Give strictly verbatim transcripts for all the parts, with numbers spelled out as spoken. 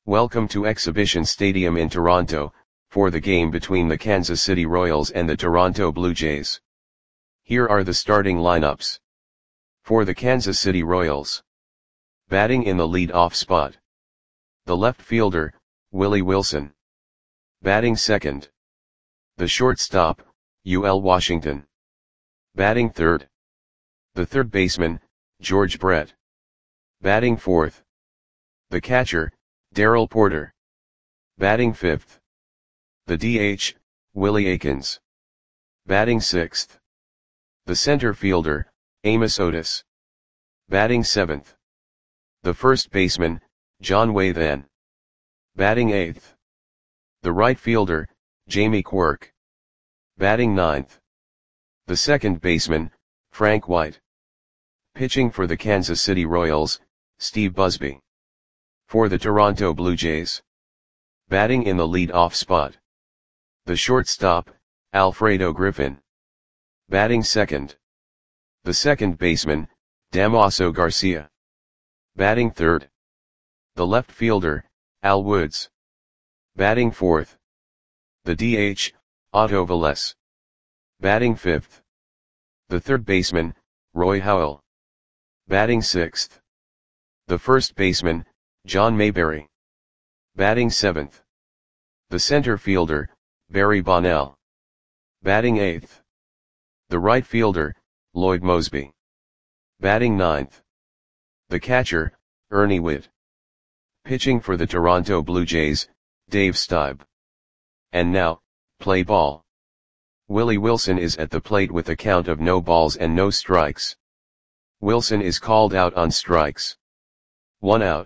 Welcome to Exhibition Stadium in Toronto, for the game between the Kansas City Royals and the Toronto Blue Jays. Here are the starting lineups. For the Kansas City Royals. Batting in the lead-off spot. The left fielder, Willie Wilson. Batting second. The shortstop, U L Washington. Batting third. The third baseman, George Brett. Batting fourth. The catcher, Darrell Porter. Batting fifth. The D H, Willie Aikens. Batting sixth. The center fielder, Amos Otis. Batting seventh. The first baseman, John Wathan. Batting eighth. The right fielder, Jamie Quirk. Batting ninth. The second baseman, Frank White. Pitching for the Kansas City Royals, Steve Busby. For the Toronto Blue Jays. Batting in the lead-off spot. The shortstop, Alfredo Griffin. Batting second. The second baseman, Damaso Garcia. Batting third. The left fielder, Al Woods. Batting fourth. The D H, Otto Velez. Batting fifth. The third baseman, Roy Howell. Batting sixth. The first baseman, John Mayberry. Batting seventh. The center fielder, Barry Bonnell. Batting eighth. The right fielder, Lloyd Moseby. Batting ninth. The catcher, Ernie Whitt. Pitching for the Toronto Blue Jays, Dave Stieb. And now, play ball. Willie Wilson is at the plate with a count of no balls and no strikes. Wilson is called out on strikes. One out.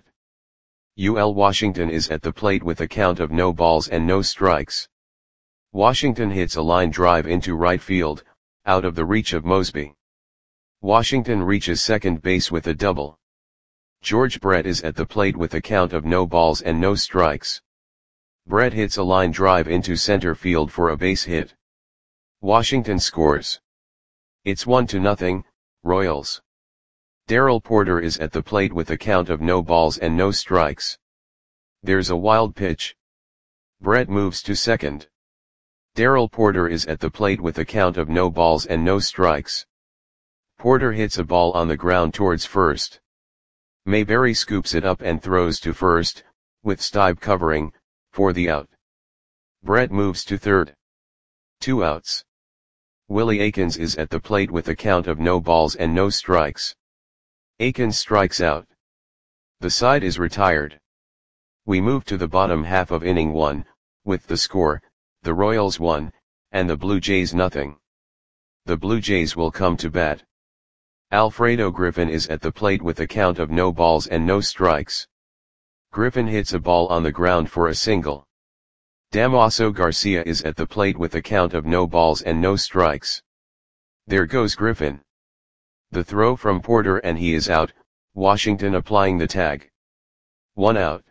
U L Washington is at the plate with a count of no balls and no strikes. Washington hits a line drive into right field, out of the reach of Moseby. Washington reaches second base with a double. George Brett is at the plate with a count of no balls and no strikes. Brett hits a line drive into center field for a base hit. Washington scores. It's one to nothing, Royals. Darrell Porter is at the plate with a count of no balls and no strikes. There's a wild pitch. Brett moves to second. Darrell Porter is at the plate with a count of no balls and no strikes. Porter hits a ball on the ground towards first. Mayberry scoops it up and throws to first, with Stieb covering, for the out. Brett moves to third. Two outs. Willie Aikens is at the plate with a count of no balls and no strikes. Aikens strikes out. The side is retired. We move to the bottom half of inning one, with the score, the Royals one, and the Blue Jays nothing. The Blue Jays will come to bat. Alfredo Griffin is at the plate with a count of no balls and no strikes. Griffin hits a ball on the ground for a single. Damaso Garcia is at the plate with a count of no balls and no strikes. There goes Griffin. The throw from Porter and he is out, Washington applying the tag. One out.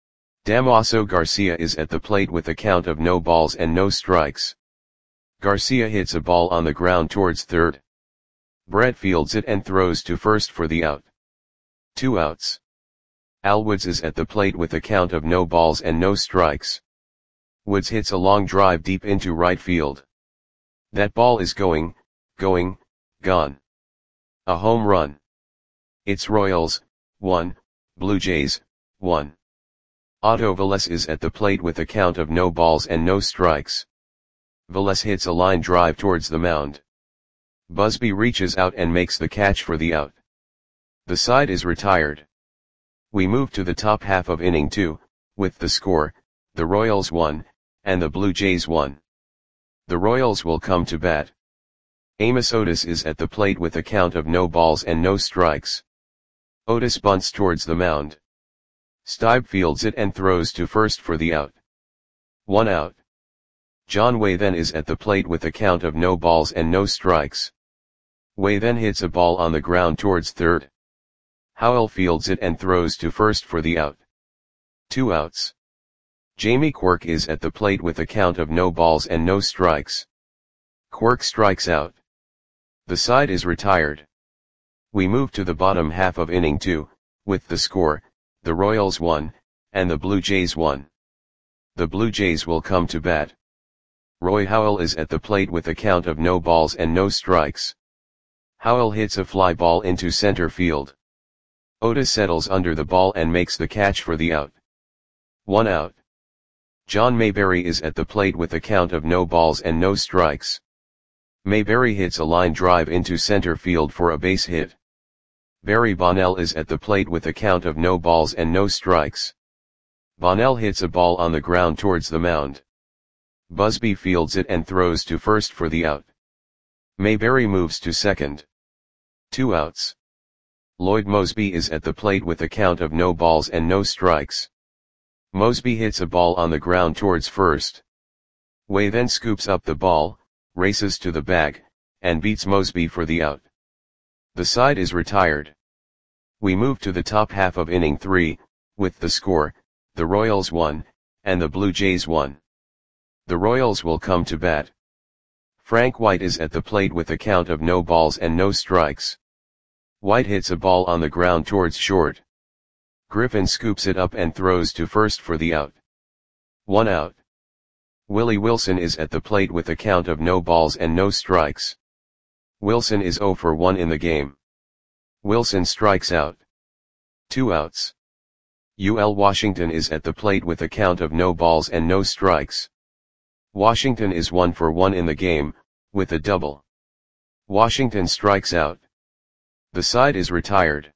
Damaso Garcia is at the plate with a count of no balls and no strikes. Garcia hits a ball on the ground towards third. Brett fields it and throws to first for the out. Two outs. Al Woods is at the plate with a count of no balls and no strikes. Woods hits a long drive deep into right field. That ball is going, going, gone. A home run. It's Royals, one, Blue Jays, one. Otto Velez is at the plate with a count of no balls and no strikes. Velez hits a line drive towards the mound. Busby reaches out and makes the catch for the out. The side is retired. We move to the top half of inning two, with the score, the Royals one, and the Blue Jays one. The Royals will come to bat. Amos Otis is at the plate with a count of no balls and no strikes. Otis bunts towards the mound. Stieb fields it and throws to first for the out. One out. John Wathan is at the plate with a count of no balls and no strikes. Wathan hits a ball on the ground towards third. Howell fields it and throws to first for the out. Two outs. Jamie Quirk is at the plate with a count of no balls and no strikes. Quirk strikes out. The side is retired. We move to the bottom half of inning two, with the score, the Royals one, and the Blue Jays one. The Blue Jays will come to bat. Roy Howell is at the plate with a count of no balls and no strikes. Howell hits a fly ball into center field. Otis settles under the ball and makes the catch for the out. One out. John Mayberry is at the plate with a count of no balls and no strikes. Mayberry hits a line drive into center field for a base hit. Barry Bonnell is at the plate with a count of no balls and no strikes. Bonnell hits a ball on the ground towards the mound. Busby fields it and throws to first for the out. Mayberry moves to second. Two outs. Lloyd Mosby is at the plate with a count of no balls and no strikes. Mosby hits a ball on the ground towards first. Way then scoops up the ball, races to the bag, and beats Mosby for the out. The side is retired. We move to the top half of inning three, with the score, the Royals one, and the Blue Jays one. The Royals will come to bat. Frank White is at the plate with a count of no balls and no strikes. White hits a ball on the ground towards short. Griffin scoops it up and throws to first for the out. One out. Willie Wilson is at the plate with a count of no balls and no strikes. Wilson is oh for one in the game. Wilson strikes out. Two outs. U L Washington is at the plate with a count of no balls and no strikes. Washington is one for one in the game, with a double. Washington strikes out. The side is retired.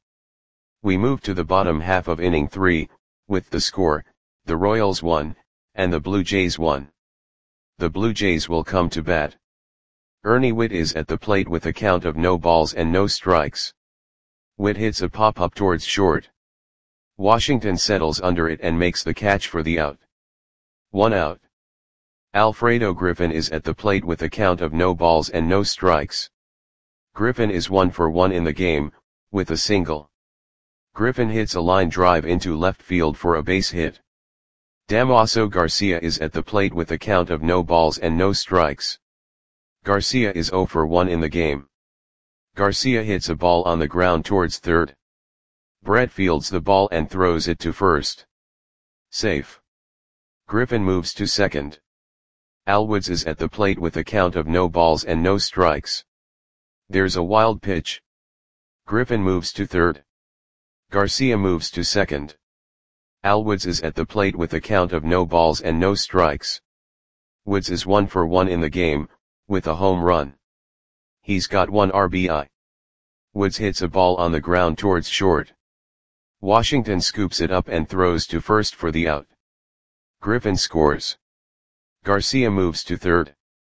We move to the bottom half of inning three, with the score, the Royals one, and the Blue Jays one. The Blue Jays will come to bat. Ernie Whitt is at the plate with a count of no balls and no strikes. Whitt hits a pop-up towards short. Washington settles under it and makes the catch for the out. One out. Alfredo Griffin is at the plate with a count of no balls and no strikes. Griffin is one for one in the game, with a single. Griffin hits a line drive into left field for a base hit. Damaso Garcia is at the plate with a count of no balls and no strikes. Garcia is oh for one in the game. Garcia hits a ball on the ground towards third. Brett fields the ball and throws it to first. Safe. Griffin moves to second. Al Woods is at the plate with a count of no balls and no strikes. There's a wild pitch. Griffin moves to third. Garcia moves to second. Al Woods is at the plate with a count of no balls and no strikes. Woods is one for one in the game, with a home run. He's got one R B I. Woods hits a ball on the ground towards short. Washington scoops it up and throws to first for the out. Griffin scores. Garcia moves to third.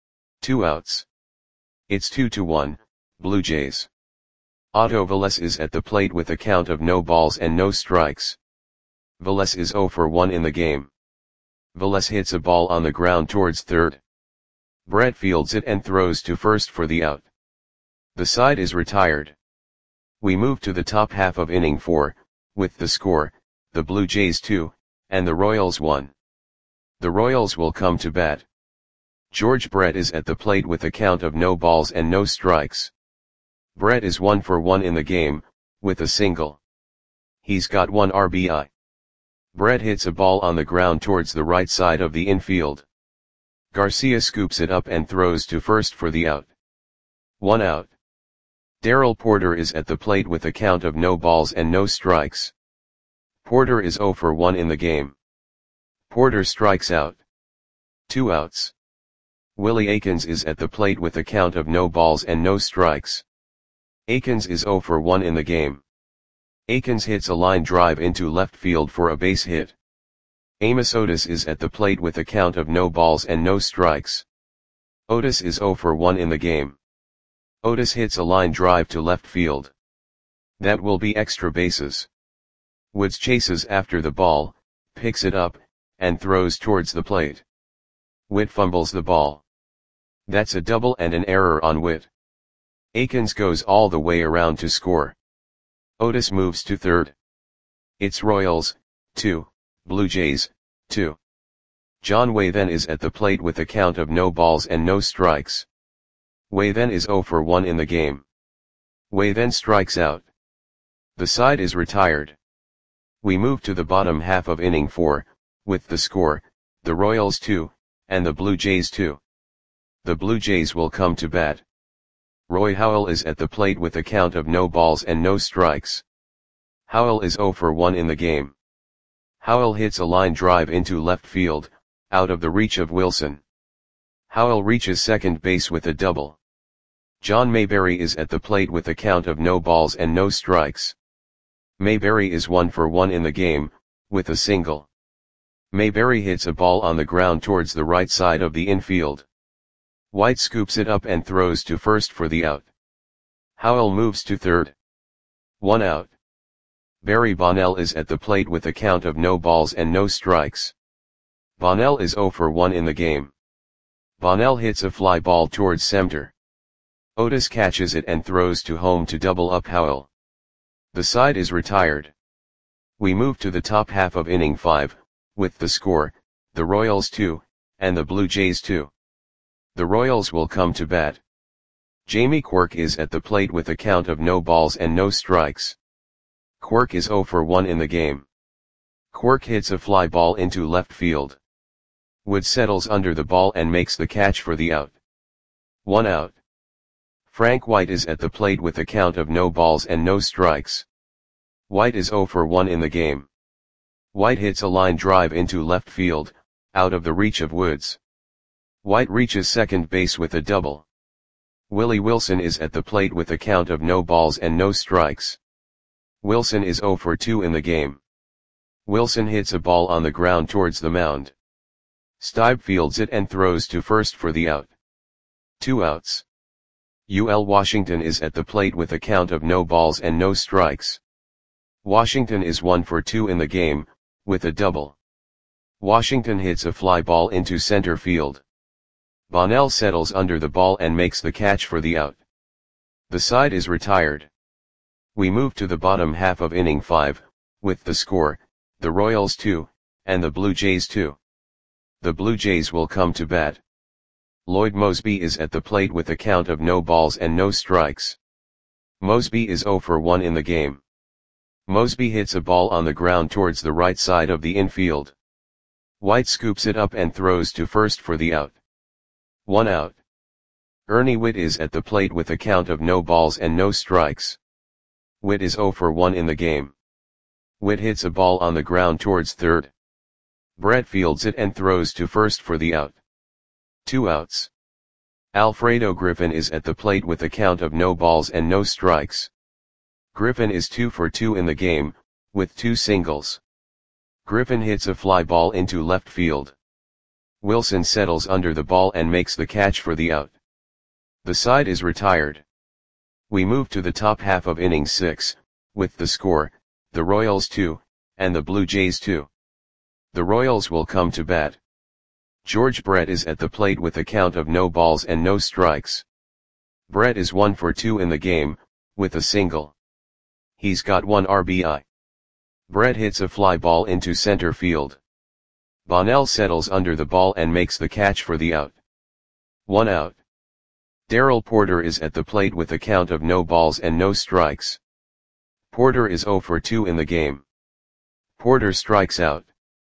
Two outs. It's two to one, Blue Jays. Otto Velez is at the plate with a count of no balls and no strikes. Velez is oh for one in the game. Velez hits a ball on the ground towards third. Brett fields it and throws to first for the out. The side is retired. We move to the top half of inning four, with the score, the Blue Jays two, and the Royals one. The Royals will come to bat. George Brett is at the plate with a count of no balls and no strikes. Brett is one for one in the game, with a single. He's got one R B I. Brett hits a ball on the ground towards the right side of the infield. Garcia scoops it up and throws to first for the out. One out. Darrell Porter is at the plate with a count of no balls and no strikes. Porter is oh for one in the game. Porter strikes out. Two outs. Willie Aikens is at the plate with a count of no balls and no strikes. Aikens is oh for one in the game. Aikens hits a line drive into left field for a base hit. Amos Otis is at the plate with a count of no balls and no strikes. Otis is oh for one in the game. Otis hits a line drive to left field. That will be extra bases. Woods chases after the ball, picks it up, and throws towards the plate. Whitt fumbles the ball. That's a double and an error on Whitt. Aikens goes all the way around to score. Otis moves to third. It's Royals, two, Blue Jays, two. John Way then is at the plate with a count of no balls and no strikes. Way then is oh for one in the game. Way then strikes out. The side is retired. We move to the bottom half of inning four, with the score, the Royals two, and the Blue Jays two. The Blue Jays will come to bat. Roy Howell is at the plate with a count of no balls and no strikes. Howell is oh for one in the game. Howell hits a line drive into left field, out of the reach of Wilson. Howell reaches second base with a double. John Mayberry is at the plate with a count of no balls and no strikes. Mayberry is one for one in the game, with a single. Mayberry hits a ball on the ground towards the right side of the infield. White scoops it up and throws to first for the out. Howell moves to third. One out. Barry Bonnell is at the plate with a count of no balls and no strikes. Bonnell is oh for one in the game. Bonnell hits a fly ball towards center. Otis catches it and throws to home to double up Howell. The side is retired. We move to the top half of inning five, with the score, the Royals two, and the Blue Jays two. The Royals will come to bat. Jamie Quirk is at the plate with a count of no balls and no strikes. Quirk is oh for one in the game. Quirk hits a fly ball into left field. Wood settles under the ball and makes the catch for the out. One out. Frank White is at the plate with a count of no balls and no strikes. White is oh for one in the game. White hits a line drive into left field, out of the reach of Woods. White reaches second base with a double. Willie Wilson is at the plate with a count of no balls and no strikes. Wilson is oh for two in the game. Wilson hits a ball on the ground towards the mound. Stibe fields it and throws to first for the out. Two outs. U L Washington is at the plate with a count of no balls and no strikes. Washington is one for two in the game, with a double. Washington hits a fly ball into center field. Bonnell settles under the ball and makes the catch for the out. The side is retired. We move to the bottom half of inning five, with the score, the Royals two, and the Blue Jays two. The Blue Jays will come to bat. Lloyd Moseby is at the plate with a count of no balls and no strikes. Moseby is oh for one in the game. Moseby hits a ball on the ground towards the right side of the infield. White scoops it up and throws to first for the out. One out. Ernie Whitt is at the plate with a count of no balls and no strikes. Whitt is oh for one in the game. Whitt hits a ball on the ground towards third. Brett fields it and throws to first for the out. Two outs. Alfredo Griffin is at the plate with a count of no balls and no strikes. Griffin is two for two in the game, with two singles. Griffin hits a fly ball into left field. Wilson settles under the ball and makes the catch for the out. The side is retired. We move to the top half of inning six, with the score, the Royals two, and the Blue Jays two. The Royals will come to bat. George Brett is at the plate with a count of no balls and no strikes. Brett is one for two in the game, with a single. He's got one R B I. Brett hits a fly ball into center field. Bonnell settles under the ball and makes the catch for the out. One out. Darrell Porter is at the plate with a count of no balls and no strikes. Porter is oh for two in the game. Porter strikes out.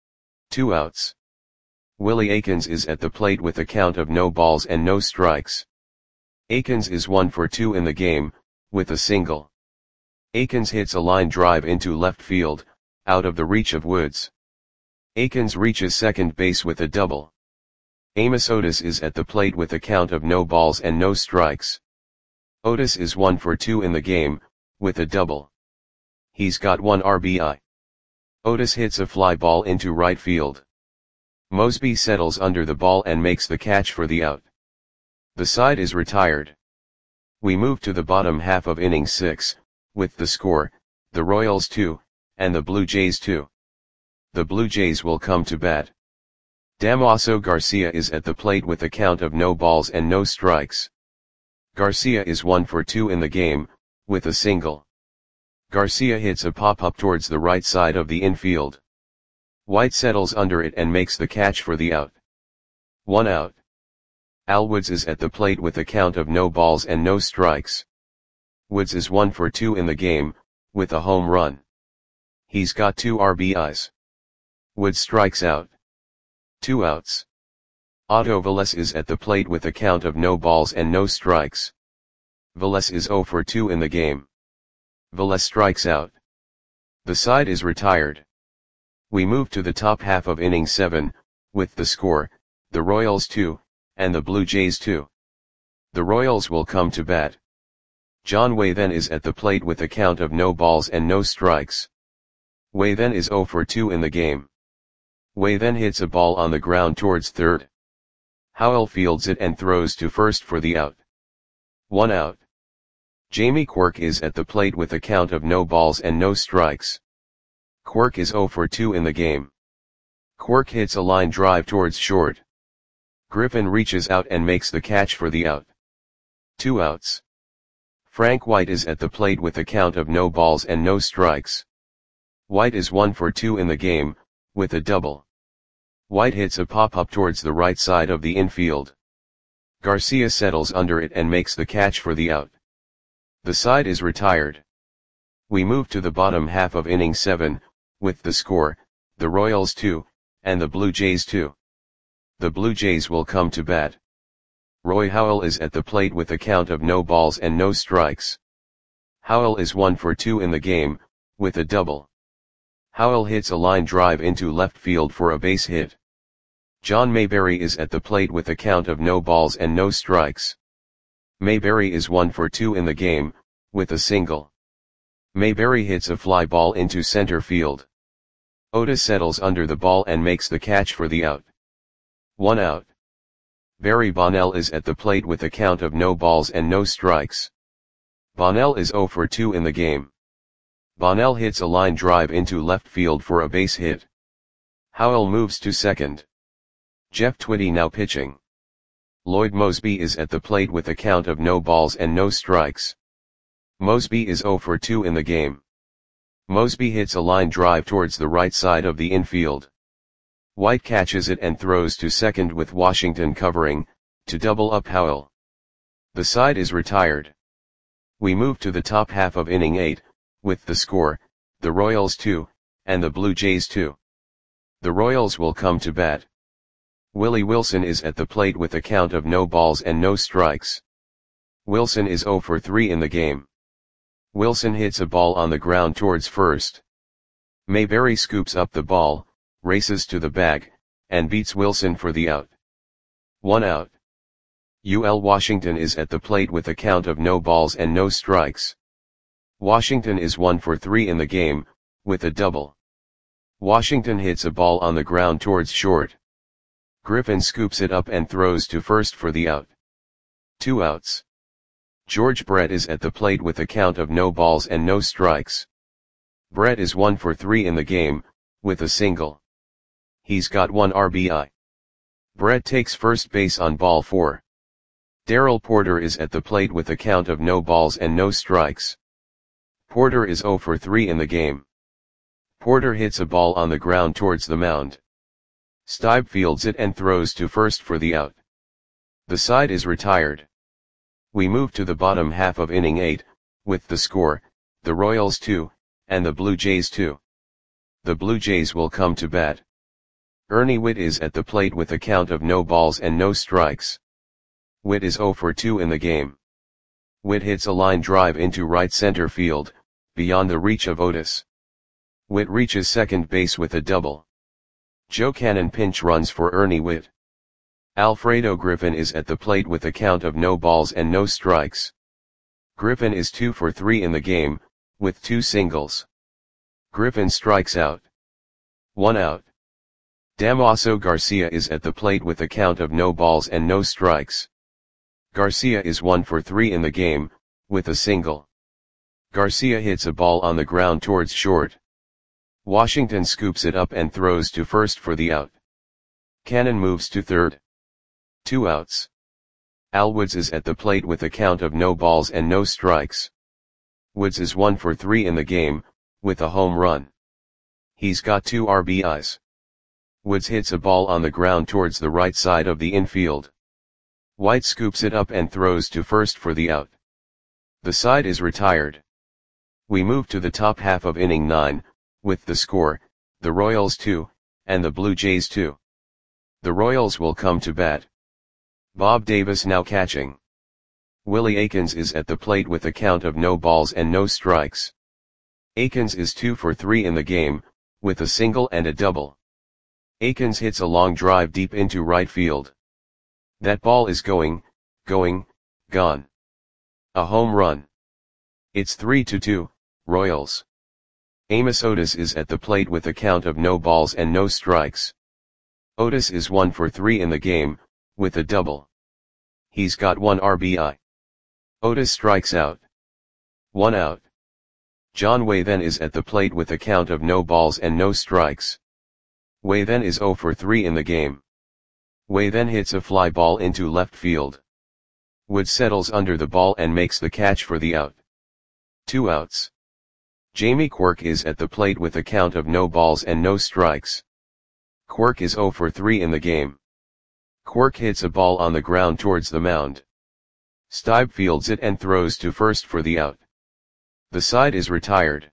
Two outs. Willie Aikens is at the plate with a count of no balls and no strikes. Aikens is one for two in the game, with a single. Aikens hits a line drive into left field, out of the reach of Woods. Aikens reaches second base with a double. Amos Otis is at the plate with a count of no balls and no strikes. Otis is one for two in the game, with a double. He's got one R B I. Otis hits a fly ball into right field. Moseby settles under the ball and makes the catch for the out. The side is retired. We move to the bottom half of inning six, with the score, the Royals two, and the Blue Jays two. The Blue Jays will come to bat. Damaso Garcia is at the plate with a count of no balls and no strikes. Garcia is one for two in the game, with a single. Garcia hits a pop-up towards the right side of the infield. White settles under it and makes the catch for the out. One out. Al Woods is at the plate with a count of no balls and no strikes. Woods is one for two in the game, with a home run. He's got two R B Is. Woods strikes out. Two outs. Otto Velez is at the plate with a count of no balls and no strikes. Velez is zero for two in the game. Velez strikes out. The side is retired. We move to the top half of inning seven, with the score, the Royals two, and the Blue Jays two. The Royals will come to bat. John Way then is at the plate with a count of no balls and no strikes. Way then is zero for two in the game. Way then hits a ball on the ground towards third. Howell fields it and throws to first for the out. One out. Jamie Quirk is at the plate with a count of no balls and no strikes. Quirk is zero for two in the game. Quirk hits a line drive towards short. Griffin reaches out and makes the catch for the out. Two outs. Frank White is at the plate with a count of no balls and no strikes. White is one for two in the game, with a double. White hits a pop-up towards the right side of the infield. Garcia settles under it and makes the catch for the out. The side is retired. We move to the bottom half of inning seven, with the score, the Royals two, and the Blue Jays two. The Blue Jays will come to bat. Roy Howell is at the plate with a count of no balls and no strikes. Howell is one for two in the game, with a double. Howell hits a line drive into left field for a base hit. John Mayberry is at the plate with a count of no balls and no strikes. Mayberry is one for two in the game, with a single. Mayberry hits a fly ball into center field. Otis settles under the ball and makes the catch for the out. One out. Barry Bonnell is at the plate with a count of no balls and no strikes. Bonnell is zero for two in the game. Bonnell hits a line drive into left field for a base hit. Howell moves to second. Jeff Twitty now pitching. Lloyd Mosby is at the plate with a count of no balls and no strikes. Mosby is zero for two in the game. Mosby hits a line drive towards the right side of the infield. White catches it and throws to second with Washington covering, to double up Howell. The side is retired. We move to the top half of inning eight, with the score, the Royals two, and the Blue Jays two. The Royals will come to bat. Willie Wilson is at the plate with a count of no balls and no strikes. Wilson is zero for three in the game. Wilson hits a ball on the ground towards first. Mayberry scoops up the ball, races to the bag, and beats Wilson for the out. One out. U L Washington is at the plate with a count of no balls and no strikes. Washington is one for three in the game, with a double. Washington hits a ball on the ground towards short. Griffin scoops it up and throws to first for the out. Two outs. George Brett is at the plate with a count of no balls and no strikes. Brett is one for three in the game, with a single. He's got one R B I. Brett takes first base on ball four. Darrell Porter is at the plate with a count of no balls and no strikes. Porter is zero for three in the game. Porter hits a ball on the ground towards the mound. Stibe fields it and throws to first for the out. The side is retired. We move to the bottom half of inning eight, with the score, the Royals two, and the Blue Jays two. The Blue Jays will come to bat. Ernie Whitt is at the plate with a count of no balls and no strikes. Whitt is zero for two in the game. Whitt hits a line drive into right center field, beyond the reach of Otis. Whitt reaches second base with a double. Joe Cannon pinch runs for Ernie Whitt. Alfredo Griffin is at the plate with a count of no balls and no strikes. Griffin is two for three in the game, with two singles. Griffin strikes out. One out. Damaso Garcia is at the plate with a count of no balls and no strikes. Garcia is one for three in the game, with a single. Garcia hits a ball on the ground towards short. Washington scoops it up and throws to first for the out. Cannon moves to third. Two outs. Al Woods is at the plate with a count of no balls and no strikes. Woods is one for three in the game, with a home run. He's got two R B Is. Woods hits a ball on the ground towards the right side of the infield. White scoops it up and throws to first for the out. The side is retired. We move to the top half of inning nine, with the score, the Royals two, and the Blue Jays two. The Royals will come to bat. Bob Davis now catching. Willie Aikens is at the plate with a count of no balls and no strikes. Aikens is two for three in the game, with a single and a double. Aikens hits a long drive deep into right field. That ball is going, going, gone. A home run. It's three to two, Royals. Amos Otis is at the plate with a count of no balls and no strikes. Otis is one for three in the game, with a double. He's got one R B I. Otis strikes out. One out. John Wayden is at the plate with a count of no balls and no strikes. Wayden is zero for three in the game. Wayden hits a fly ball into left field. Wood settles under the ball and makes the catch for the out. Two outs. Jamie Quirk is at the plate with a count of no balls and no strikes. Quirk is zero for three in the game. Quirk hits a ball on the ground towards the mound. Stibe fields it and throws to first for the out. The side is retired.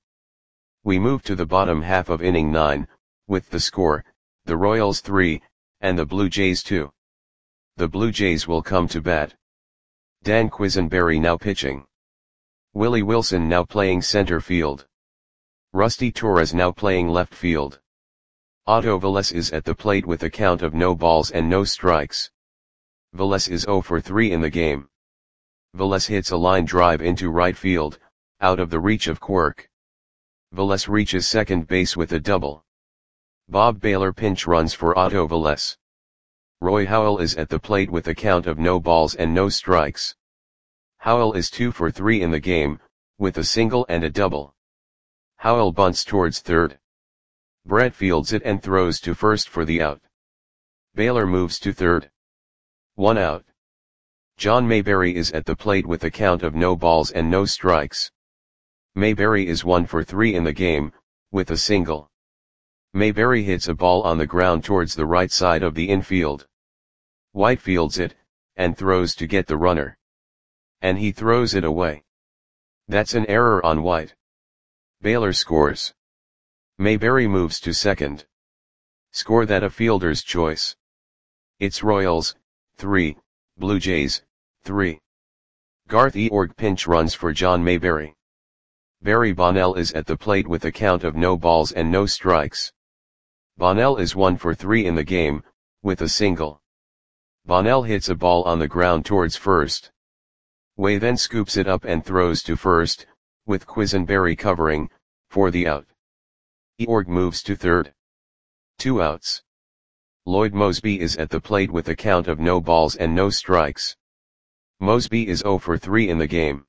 We move to the bottom half of inning nine, with the score, the Royals three, and the Blue Jays two. The Blue Jays will come to bat. Dan Quisenberry now pitching. Willie Wilson now playing center field. Rusty Torres now playing left field. Otto Velez is at the plate with a count of no balls and no strikes. Velez is zero for three in the game. Velez hits a line drive into right field, out of the reach of Quirk. Velez reaches second base with a double. Bob Baylor pinch runs for Otto Velez. Roy Howell is at the plate with a count of no balls and no strikes. Howell is two for three in the game, with a single and a double. Howell bunts towards third. Brett fields it and throws to first for the out. Baylor moves to third. One out. John Mayberry is at the plate with a count of no balls and no strikes. Mayberry is one for three in the game, with a single. Mayberry hits a ball on the ground towards the right side of the infield. White fields it, and throws to get the runner. And he throws it away. That's an error on White. Baylor scores. Mayberry moves to second. Score that a fielder's choice. It's Royals, three, Blue Jays, three. Garth Eorg pinch runs for John Mayberry. Barry Bonnell is at the plate with a count of no balls and no strikes. Bonnell is one for three in the game, with a single. Bonnell hits a ball on the ground towards first. Way then scoops it up and throws to first, with Quisenberry covering, for the out. Eorg moves to third. Two outs. Lloyd Mosby is at the plate with a count of no balls and no strikes. Mosby is zero for three in the game.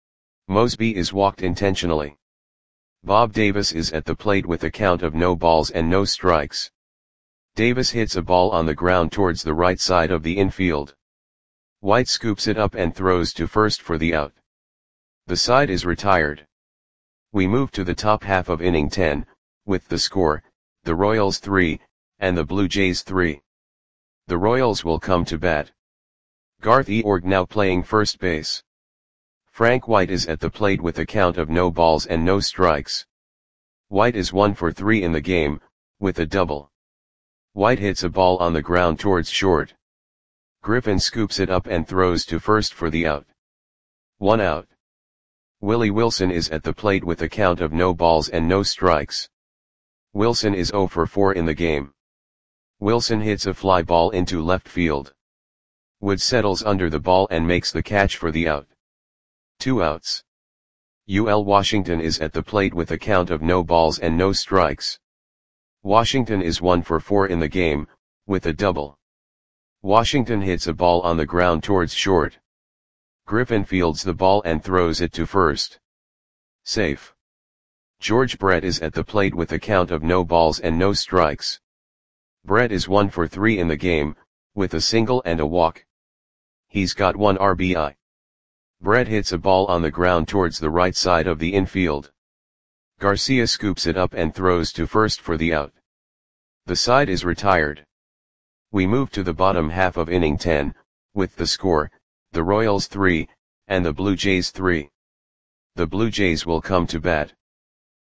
Mosby is walked intentionally. Bob Davis is at the plate with a count of no balls and no strikes. Davis hits a ball on the ground towards the right side of the infield. White scoops it up and throws to first for the out. The side is retired. We move to the top half of inning ten, with the score, the Royals three, and the Blue Jays three. The Royals will come to bat. Garth Eorg now playing first base. Frank White is at the plate with a count of no balls and no strikes. White is one for three in the game, with a double. White hits a ball on the ground towards short. Griffin scoops it up and throws to first for the out. One out. Willie Wilson is at the plate with a count of no balls and no strikes. Wilson is zero for four in the game. Wilson hits a fly ball into left field. Wood settles under the ball and makes the catch for the out. Two outs. U L Washington is at the plate with a count of no balls and no strikes. Washington is one for four in the game, with a double. Washington hits a ball on the ground towards short. Griffin fields the ball and throws it to first. Safe. George Brett is at the plate with a count of no balls and no strikes. Brett is one for three in the game, with a single and a walk. He's got one R B I. Brett hits a ball on the ground towards the right side of the infield. Garcia scoops it up and throws to first for the out. The side is retired. We move to the bottom half of inning ten, with the score, the Royals three, and the Blue Jays three. The Blue Jays will come to bat.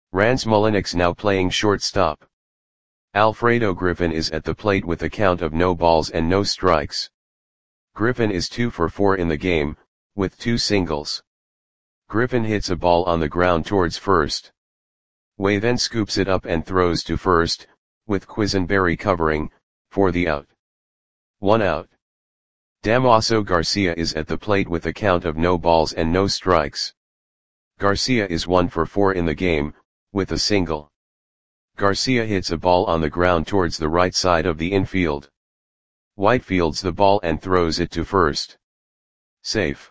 Rance Mulliniks now playing shortstop. Alfredo Griffin is at the plate with a count of no balls and no strikes. Griffin is two for four in the game, with two singles. Griffin hits a ball on the ground towards first. Way then scoops it up and throws to first, with Quisenberry covering, for the out. One out. Damaso Garcia is at the plate with a count of no balls and no strikes. Garcia is one for four in the game, with a single. Garcia hits a ball on the ground towards the right side of the infield. White fields the ball and throws it to first. Safe.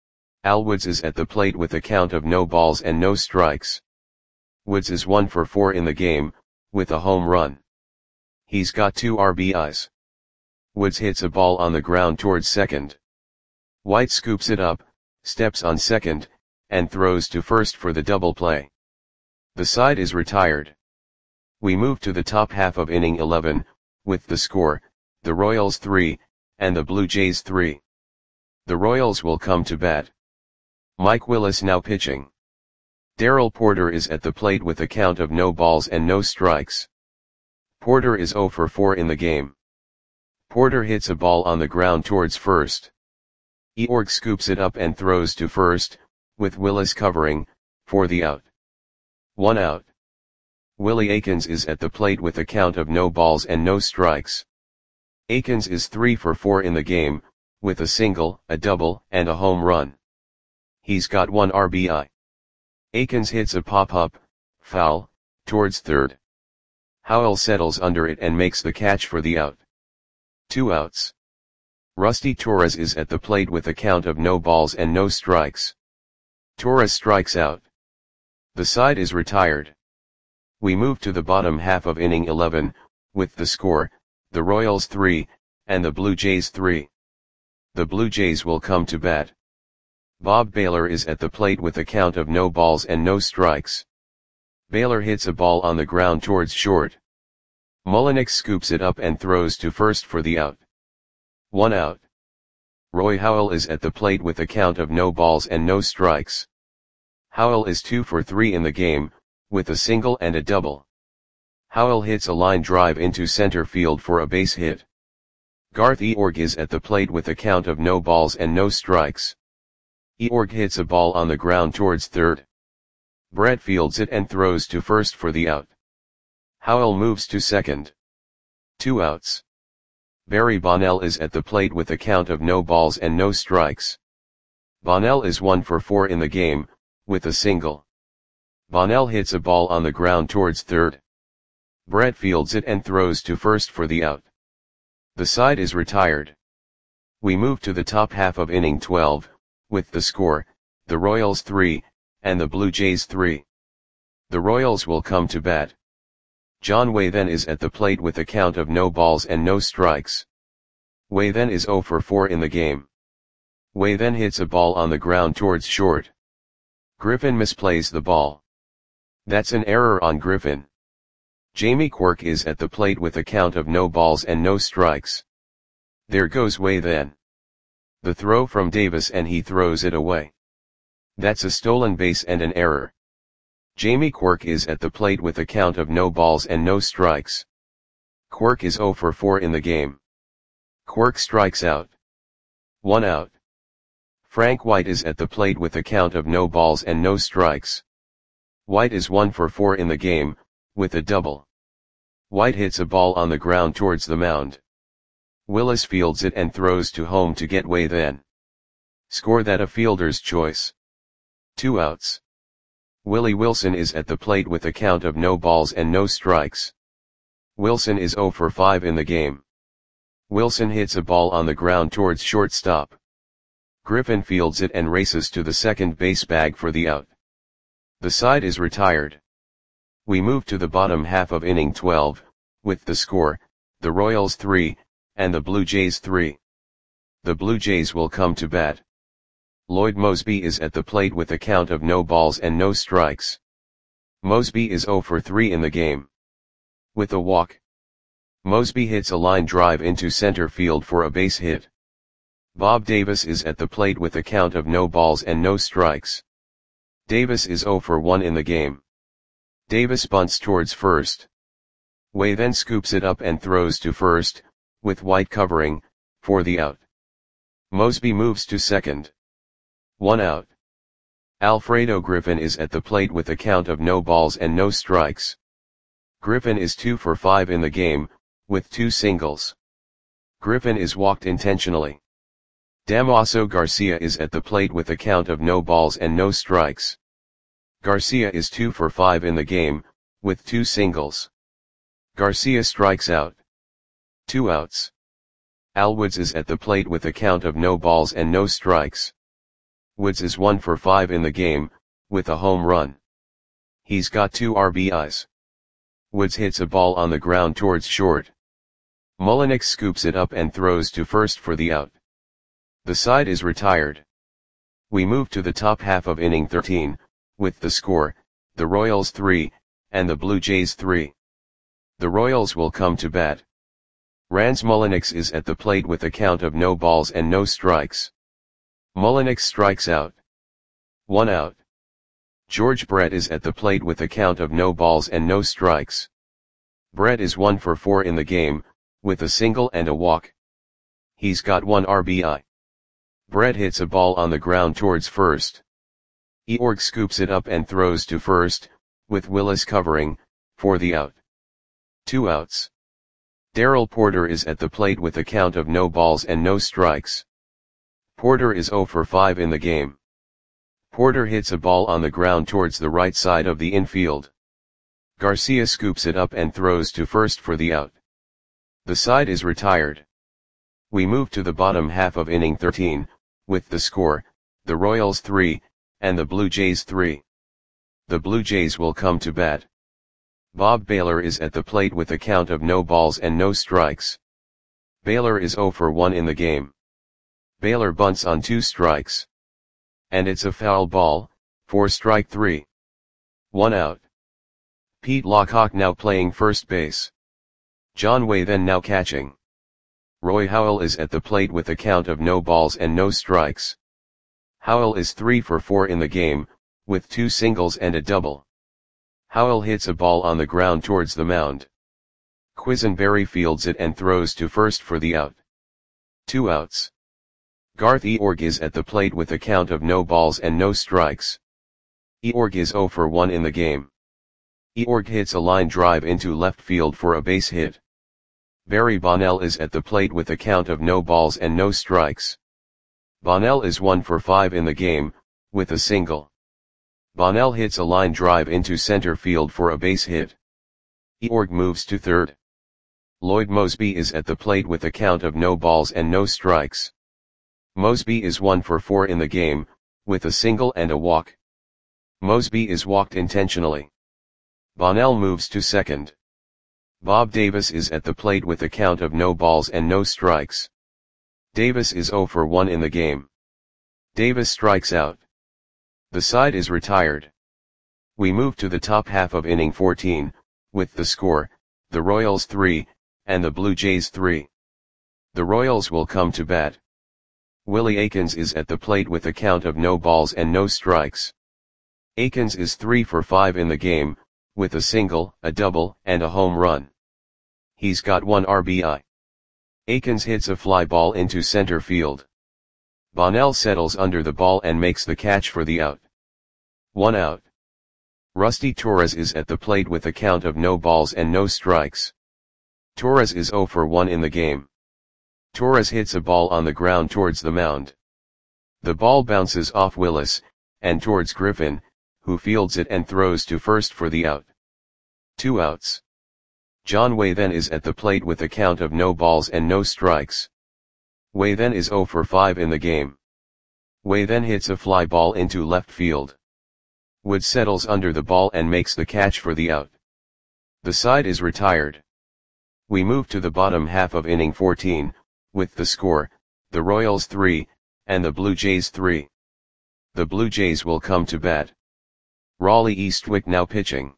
Al Woods is at the plate with a count of no balls and no strikes. Woods is one for four in the game, with a home run. He's got two R B Is. Woods hits a ball on the ground towards second. White scoops it up, steps on second, and throws to first for the double play. The side is retired. We move to the top half of inning eleven, with the score, the Royals three, and the Blue Jays three. The Royals will come to bat. Mike Willis now pitching. Darrell Porter is at the plate with a count of no balls and no strikes. Porter is zero for four in the game. Porter hits a ball on the ground towards first. Eorg scoops it up and throws to first, with Willis covering, for the out. One out. Willie Aikens is at the plate with a count of no balls and no strikes. Aikens is three for four in the game, with a single, a double, and a home run. He's got one R B I. Aikens hits a pop-up, foul, towards third. Howell settles under it and makes the catch for the out. Two outs. Rusty Torres is at the plate with a count of no balls and no strikes. Torres strikes out. The side is retired. We move to the bottom half of inning eleven, with the score, the Royals three, and the Blue Jays three. The Blue Jays will come to bat. Bob Baylor is at the plate with a count of no balls and no strikes. Baylor hits a ball on the ground towards short. Mulliniks scoops it up and throws to first for the out. One out. Roy Howell is at the plate with a count of no balls and no strikes. Howell is two for three in the game, with a single and a double. Howell hits a line drive into center field for a base hit. Garth Eorg is at the plate with a count of no balls and no strikes. Eorg hits a ball on the ground towards third. Brett fields it and throws to first for the out. Howell moves to second. Two outs. Barry Bonnell is at the plate with a count of no balls and no strikes. Bonnell is one for four in the game, with a single. Bonnell hits a ball on the ground towards third. Brett fields it and throws to first for the out. The side is retired. We move to the top half of inning twelve, with the score, the Royals three, and the Blue Jays three. The Royals will come to bat. John Way then is at the plate with a count of no balls and no strikes. Way then is zero for four in the game. Way then hits a ball on the ground towards short. Griffin misplays the ball. That's an error on Griffin. Jamie Quirk is at the plate with a count of no balls and no strikes. There goes Way then. The throw from Davis and he throws it away. That's a stolen base and an error. Jamie Quirk is at the plate with a count of no balls and no strikes. Quirk is zero for four in the game. Quirk strikes out. One out. Frank White is at the plate with a count of no balls and no strikes. White is one for four in the game, with a double. White hits a ball on the ground towards the mound. Willis fields it and throws to home to get Way then. Score that a fielder's choice. Two outs. Willie Wilson is at the plate with a count of no balls and no strikes. Wilson is zero for five in the game. Wilson hits a ball on the ground towards shortstop. Griffin fields it and races to the second base bag for the out. The side is retired. We move to the bottom half of inning twelve, with the score, the Royals three, and the Blue Jays three. The Blue Jays will come to bat. Lloyd Mosby is at the plate with a count of no balls and no strikes. Mosby is zero for three in the game. With a walk. Mosby hits a line drive into center field for a base hit. Bob Davis is at the plate with a count of no balls and no strikes. Davis is zero for one in the game. Davis bunts towards first. Way then scoops it up and throws to first, with White covering, for the out. Mosby moves to second. One out. Alfredo Griffin is at the plate with a count of no balls and no strikes. Griffin is two for five in the game, with two singles. Griffin is walked intentionally. Damaso Garcia is at the plate with a count of no balls and no strikes. Garcia is two for five in the game, with two singles. Garcia strikes out. Two outs. Al Woods is at the plate with a count of no balls and no strikes. Woods is one for five in the game, with a home run. He's got two R B Is. Woods hits a ball on the ground towards short. Mullenix scoops it up and throws to first for the out. The side is retired. We move to the top half of inning thirteen, with the score, the Royals three, and the Blue Jays three. The Royals will come to bat. Rans Mullenix is at the plate with a count of no balls and no strikes. Mullenix strikes out. One out. George Brett is at the plate with a count of no balls and no strikes. Brett is one for four in the game, with a single and a walk. He's got one R B I. Brett hits a ball on the ground towards first. Eorg scoops it up and throws to first, with Willis covering, for the out. Two outs. Darrell Porter is at the plate with a count of no balls and no strikes. Porter is zero for five in the game. Porter hits a ball on the ground towards the right side of the infield. Garcia scoops it up and throws to first for the out. The side is retired. We move to the bottom half of inning thirteen, with the score, the Royals three, and the Blue Jays three. The Blue Jays will come to bat. Bob Baylor is at the plate with a count of no balls and no strikes. Baylor is zero for one in the game. Baylor bunts on two strikes. And it's a foul ball, for strike three. One out. Pete Lockhawk now playing first base. John Way then now catching. Roy Howell is at the plate with a count of no balls and no strikes. Howell is three for four in the game, with two singles and a double. Howell hits a ball on the ground towards the mound. Quisenberry fields it and throws to first for the out. Two outs. Garth Eorg is at the plate with a count of no balls and no strikes. Eorg is zero for one in the game. Eorg hits a line drive into left field for a base hit. Barry Bonnell is at the plate with a count of no balls and no strikes. Bonnell is one for five in the game, with a single. Bonnell hits a line drive into center field for a base hit. Eorg moves to third. Lloyd Mosby is at the plate with a count of no balls and no strikes. Mosby is one for four in the game, with a single and a walk. Mosby is walked intentionally. Bonnell moves to second. Bob Davis is at the plate with a count of no balls and no strikes. Davis is zero for one in the game. Davis strikes out. The side is retired. We move to the top half of inning fourteen, with the score, the Royals three, and the Blue Jays three. The Royals will come to bat. Willie Aikens is at the plate with a count of no balls and no strikes. Aikens is three for five in the game, with a single, a double, and a home run. He's got one R B I. Aikens hits a fly ball into center field. Bonnell settles under the ball and makes the catch for the out. One out. Rusty Torres is at the plate with a count of no balls and no strikes. Torres is zero for one in the game. Torres hits a ball on the ground towards the mound. The ball bounces off Willis, and towards Griffin, who fields it and throws to first for the out. Two outs. John Way then is at the plate with a count of no balls and no strikes. Way then is zero for five in the game. Way then hits a fly ball into left field. Wood settles under the ball and makes the catch for the out. The side is retired. We move to the bottom half of inning fourteen, with the score, the Royals three, and the Blue Jays three. The Blue Jays will come to bat. Raleigh Eastwick now pitching.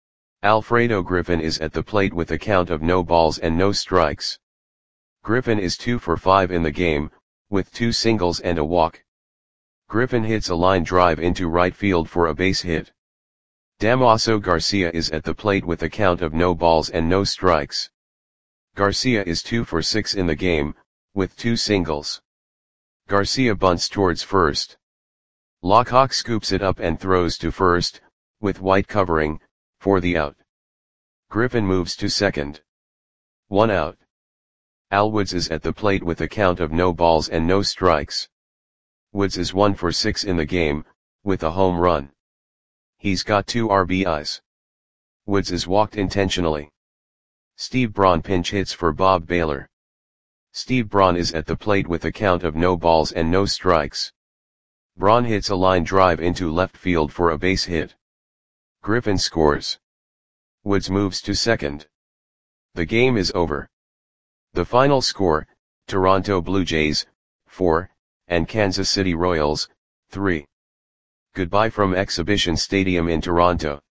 Alfredo Griffin is at the plate with a count of no balls and no strikes. Griffin is two for five in the game, with two singles and a walk. Griffin hits a line drive into right field for a base hit. Damaso Garcia is at the plate with a count of no balls and no strikes. Garcia is two for six in the game, with two singles. Garcia bunts towards first. Lockhawk scoops it up and throws to first, with White covering, for the out. Griffin moves to second. One out. Al Woods is at the plate with a count of no balls and no strikes. Woods is one for six in the game, with a home run. He's got two R B Is. Woods is walked intentionally. Steve Braun pinch hits for Bob Baylor. Steve Braun is at the plate with a count of no balls and no strikes. Braun hits a line drive into left field for a base hit. Griffin scores. Woods moves to second. The game is over. The final score, Toronto Blue Jays, four, and Kansas City Royals, three. Goodbye from Exhibition Stadium in Toronto.